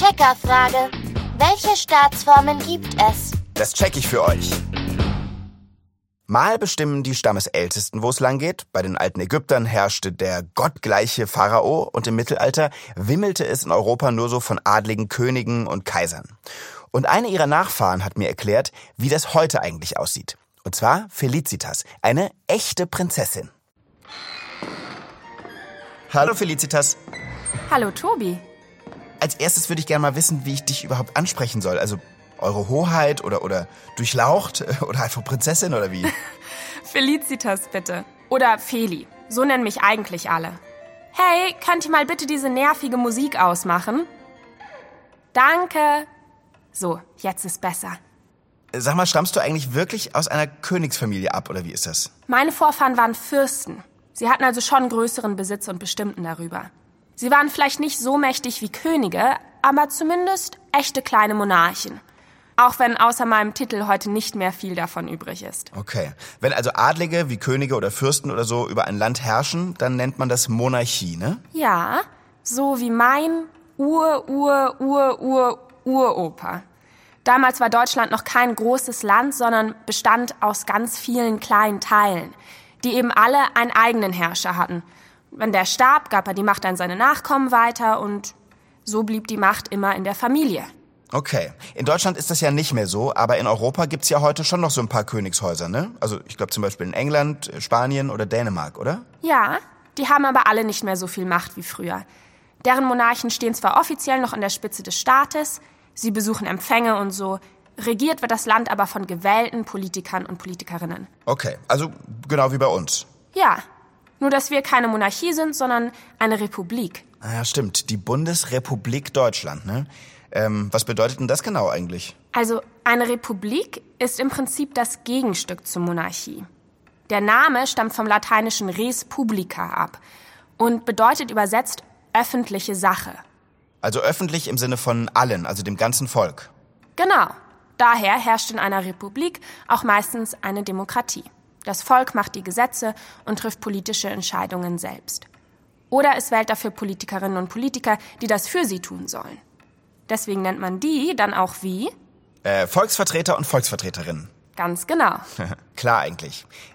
Checkerfrage. Welche Staatsformen gibt es? Das check ich für euch. Mal bestimmen die Stammesältesten, wo es lang geht. Bei den alten Ägyptern herrschte der gottgleiche Pharao und im Mittelalter wimmelte es in Europa nur so von adligen Königen und Kaisern. Und eine ihrer Nachfahren hat mir erklärt, wie das heute eigentlich aussieht. Und zwar Felicitas, eine echte Prinzessin. Hallo Felicitas. Hallo Tobi. Als erstes würde ich gerne mal wissen, wie ich dich überhaupt ansprechen soll. Also Eure Hoheit oder durchlaucht oder einfach Prinzessin oder wie? Felicitas bitte. Oder Feli. So nennen mich eigentlich alle. Hey, könnt ihr mal bitte diese nervige Musik ausmachen? Danke. So, jetzt ist besser. Sag mal, stammst du eigentlich wirklich aus einer Königsfamilie ab oder wie ist das? Meine Vorfahren waren Fürsten. Sie hatten also schon größeren Besitz und bestimmten darüber. Sie waren vielleicht nicht so mächtig wie Könige, aber zumindest echte kleine Monarchen. Auch wenn außer meinem Titel heute nicht mehr viel davon übrig ist. Okay. Wenn also Adlige wie Könige oder Fürsten oder so über ein Land herrschen, dann nennt man das Monarchie, ne? Ja, so wie mein Uropa. Damals war Deutschland noch kein großes Land, sondern bestand aus ganz vielen kleinen Teilen, die eben alle einen eigenen Herrscher hatten. Wenn der starb, gab er die Macht an seine Nachkommen weiter und so blieb die Macht immer in der Familie. Okay. In Deutschland ist das ja nicht mehr so, aber in Europa gibt's ja heute schon noch so ein paar Königshäuser, ne? Also ich glaube zum Beispiel in England, Spanien oder Dänemark, oder? Ja, die haben aber alle nicht mehr so viel Macht wie früher. Deren Monarchen stehen zwar offiziell noch an der Spitze des Staates, sie besuchen Empfänge und so, regiert wird das Land aber von gewählten Politikern und Politikerinnen. Okay, also genau wie bei uns. Ja, nur dass wir keine Monarchie sind, sondern eine Republik. Ja, stimmt, die Bundesrepublik Deutschland, ne? Was bedeutet denn das genau eigentlich? Also eine Republik ist im Prinzip das Gegenstück zur Monarchie. Der Name stammt vom lateinischen res publica ab und bedeutet übersetzt öffentliche Sache. Also öffentlich im Sinne von allen, also dem ganzen Volk. Genau. Daher herrscht in einer Republik auch meistens eine Demokratie. Das Volk macht die Gesetze und trifft politische Entscheidungen selbst. Oder es wählt dafür Politikerinnen und Politiker, die das für sie tun sollen. Deswegen nennt man die dann auch wie? Volksvertreter und Volksvertreterinnen. Ganz genau. Klar eigentlich.